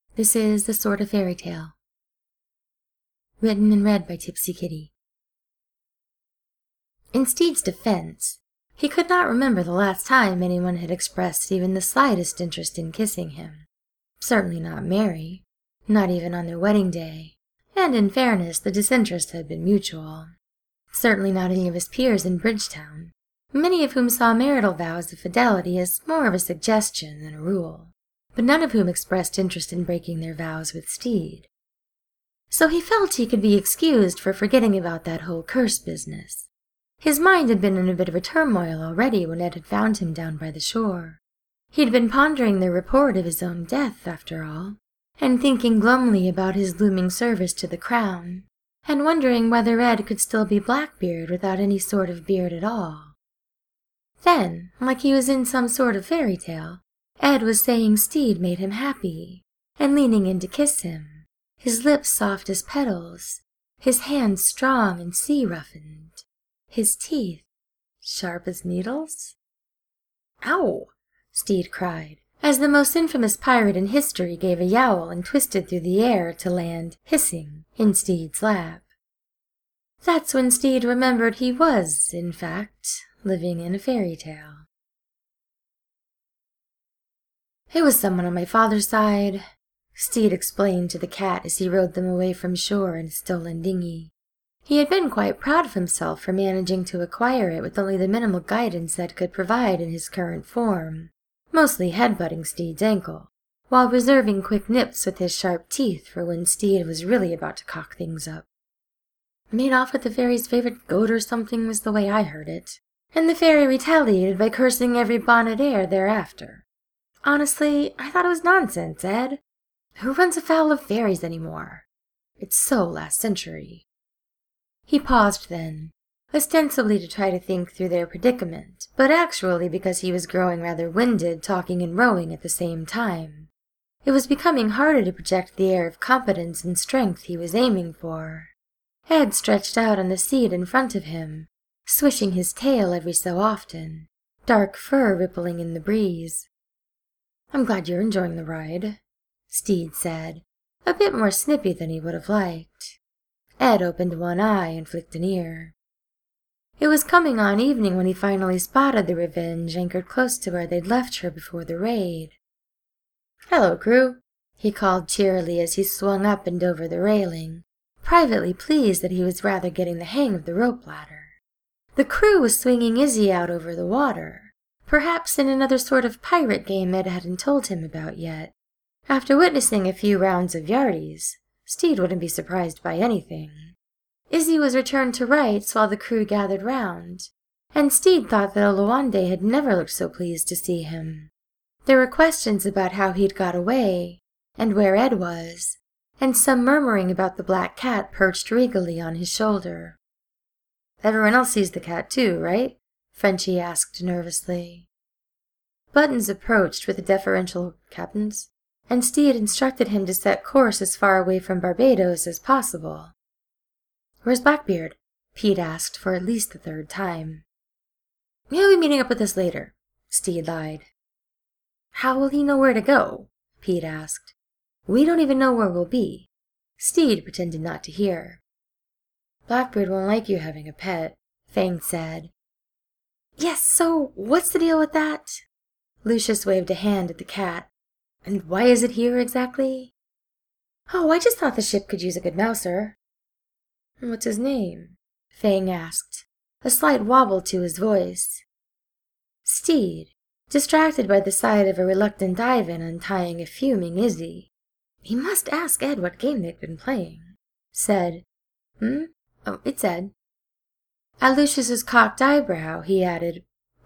This is The Sort of Fairy Tale. Written and read by Tipsy Kitty. In Steed's defense, he could not remember the last time anyone had expressed even the slightest interest in kissing him. Certainly not Mary, not even on their wedding day, and in fairness the disinterest had been mutual. Certainly not any of his peers in Bridgetown, many of whom saw marital vows of fidelity as more of a suggestion than a rule, but none of whom expressed interest in breaking their vows with Steed. So he felt he could be excused for forgetting about that whole curse business. His mind had been in a bit of a turmoil already when Ed had found him down by the shore. He had been pondering the report of his own death, after all, and thinking glumly about his looming service to the crown, and wondering whether Ed could still be Blackbeard without any sort of beard at all. Then, like he was in some sort of fairy tale, Ed was saying Steed made him happy, and leaning in to kiss him, his lips soft as petals, his hands strong and sea-roughened, his teeth sharp as needles. "Ow!" Steed cried, as the most infamous pirate in history gave a yowl and twisted through the air to land, hissing, in Steed's lap. That's when Steed remembered he was, in fact, living in a fairy tale. "It was someone on my father's side," Steed explained to the cat as he rowed them away from shore in a stolen dinghy. He had been quite proud of himself for managing to acquire it with only the minimal guidance that could provide in his current form, mostly headbutting Steed's ankle, while reserving quick nips with his sharp teeth for when Steed was really about to cock things up. "Made off with the fairy's favorite goat or something was the way I heard it, and the fairy retaliated by cursing every bonnet heir thereafter. Honestly, I thought it was nonsense, Ed. Who runs afoul of fairies anymore? It's so last century." He paused then, ostensibly to try to think through their predicament, but actually because he was growing rather winded talking and rowing at the same time. It was becoming harder to project the air of competence and strength he was aiming for. Ed stretched out on the seat in front of him, swishing his tail every so often, dark fur rippling in the breeze. "I'm glad you're enjoying the ride," Steed said, a bit more snippy than he would have liked. Ed opened one eye and flicked an ear. It was coming on evening when he finally spotted the Revenge anchored close to where they'd left her before the raid. "Hello, crew," he called cheerily as he swung up and over the railing, privately pleased that he was rather getting the hang of the rope ladder. The crew was swinging Izzy out over the water, perhaps in another sort of pirate game Ed hadn't told him about yet. After witnessing a few rounds of yardies, Steed wouldn't be surprised by anything. Izzy was returned to rights while the crew gathered round, and Steed thought that Oluwande had never looked so pleased to see him. There were questions about how he'd got away, and where Ed was, and some murmuring about the black cat perched regally on his shoulder. "Everyone else sees the cat too, right?" Frenchie asked nervously. Buttons approached with a deferential "Captains," and Steed instructed him to set course as far away from Barbados as possible. "Where's Blackbeard?" Pete asked for at least the third time. "He'll be meeting up with us later," Steed lied. "How will he know where to go?" Pete asked. "We don't even know where we'll be." Steed pretended not to hear. "Blackbeard won't like you having a pet," Fang said. "Yes, so what's the deal with that?" Lucius waved a hand at the cat. "And why is it here exactly?" "Oh, I just thought the ship could use a good mouser." "What's his name?" Fang asked, a slight wobble to his voice. Steed, distracted by the sight of a reluctant Ivan untying a fuming Izzy, "He must ask Ed what game they've been playing," said, "Oh, it's Ed." At Lucius's cocked eyebrow, he added,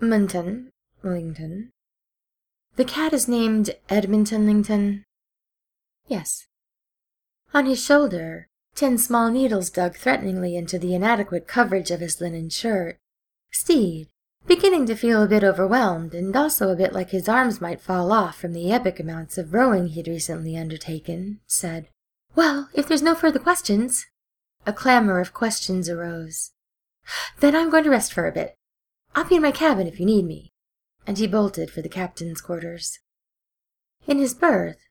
Wellington. "The cat is named Edmonton-lington." "Yes." On his shoulder, 10 small needles dug threateningly into the inadequate coverage of his linen shirt. Steed, beginning to feel a bit overwhelmed and also a bit like his arms might fall off from the epic amounts of rowing he'd recently undertaken, said, "Well, if there's no further questions." A clamor of questions arose. "Then I'm going to rest for a bit. I'll be in my cabin if you need me." And he bolted for the captain's quarters. In his berth,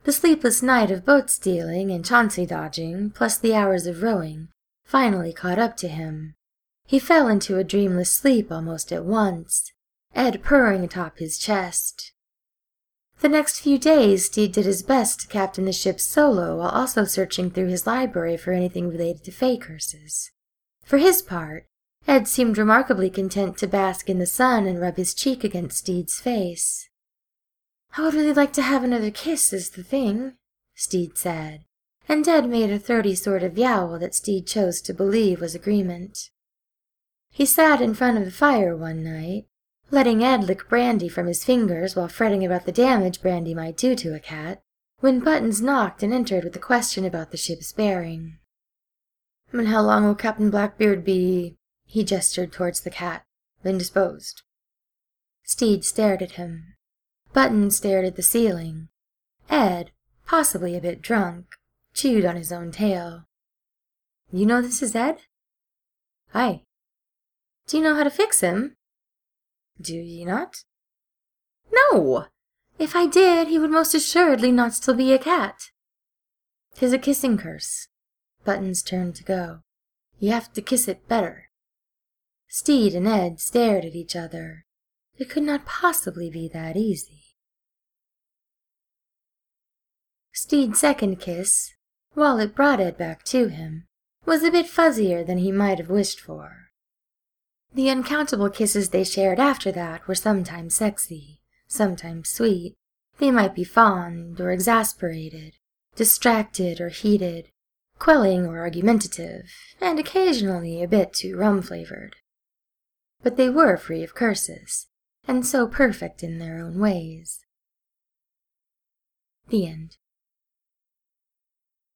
The sleepless night of boat stealing and Chauncey dodging, plus the hours of rowing, finally caught up to him. He fell into a dreamless sleep almost at once, Ed purring atop his chest. The next few days, Steed did his best to captain the ship solo while also searching through his library for anything related to Fey curses. For his part, Ed seemed remarkably content to bask in the sun and rub his cheek against Steed's face. "I would really like to have another kiss is the thing," Steed said, and Ed made a 30 sort of yowl that Steed chose to believe was agreement. He sat in front of the fire one night, letting Ed lick brandy from his fingers while fretting about the damage brandy might do to a cat, when Buttons knocked and entered with a question about the ship's bearing. "And how long will Captain Blackbeard be," he gestured towards the cat, "indisposed?" Steed stared at him. Buttons stared at the ceiling. Ed, possibly a bit drunk, chewed on his own tail. "You know this is Ed?" "Aye." "Do you know how to fix him?" "Do ye not?" "No! If I did, he would most assuredly not still be a cat." "'Tis a kissing curse." Buttons turned to go. "You have to kiss it better." Steed and Ed stared at each other. It could not possibly be that easy. Steed's second kiss, while it brought Ed back to him, was a bit fuzzier than he might have wished for. The uncountable kisses they shared after that were sometimes sexy, sometimes sweet. They might be fond or exasperated, distracted or heated, quelling or argumentative, and occasionally a bit too rum-flavored. But they were free of curses, and so perfect in their own ways. The end.